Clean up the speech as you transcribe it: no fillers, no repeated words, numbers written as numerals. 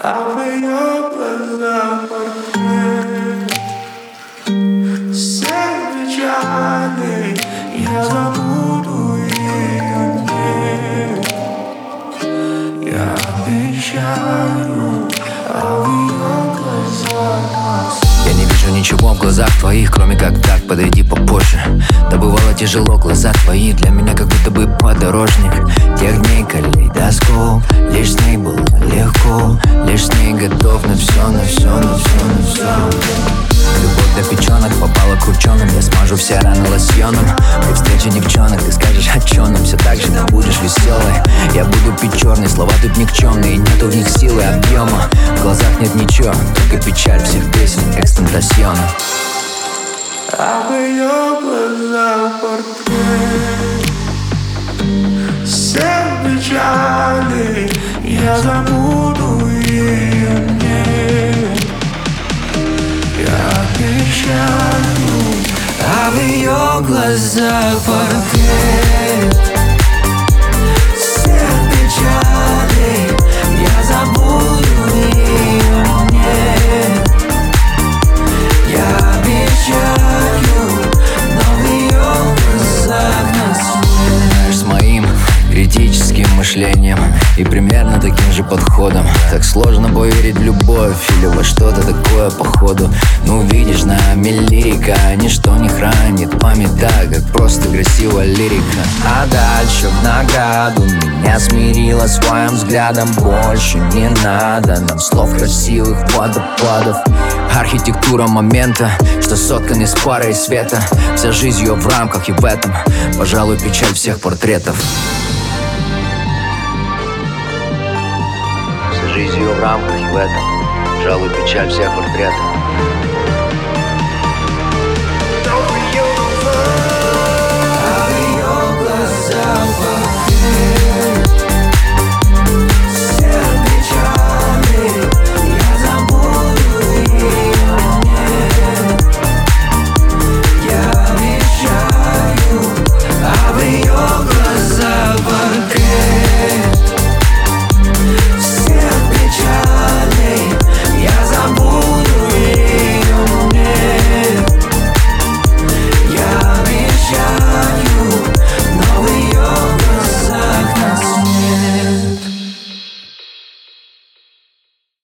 А в ее глазах портрет всех печалей. Я забуду ее нет. Я обещаю, а в ее глазах я не вижу ничего в глазах твоих, кроме как так, подойди попозже. Да бывало тяжело, глаза твои для меня как будто бы подорожник тех дней калейдоскоп. Лишь с ней было легко, лишь с ней готов на все, на все, на все, на все. Любовь до печенок попала крученым, я смажу все раны лосьоном. При встрече девчонок ты скажешь, о чем нам, все так же ты будешь веселой. Я буду пить черный, слова тут никчемные, нету в них силы, объема. В глазах нет ничего, только печаль всех песен, экстентасьон. А в ее глазах портрет всех печалей. Я забуду ее нет. Я обещаю, а в ее глазах портрет всех печалей. Я забуду ее нет. Я обещаю, но в ее глазах на свет. С моим критическим мышлением и примерно таким же подходом так сложно поверить в любовь или во что-то такое походу. Ну видишь, нами лирика ничто не хранит память так, как просто красивая лирика. А дальше в награду меня смирила своим взглядом. Больше не надо нам слов красивых водопадов. Архитектура момента, что соткан из пары и света. Вся жизнь ее в рамках и в этом, пожалуй, печаль всех портретов. Вся жизнь ее в рамках и в этом, пожалуй, печаль всех портретов.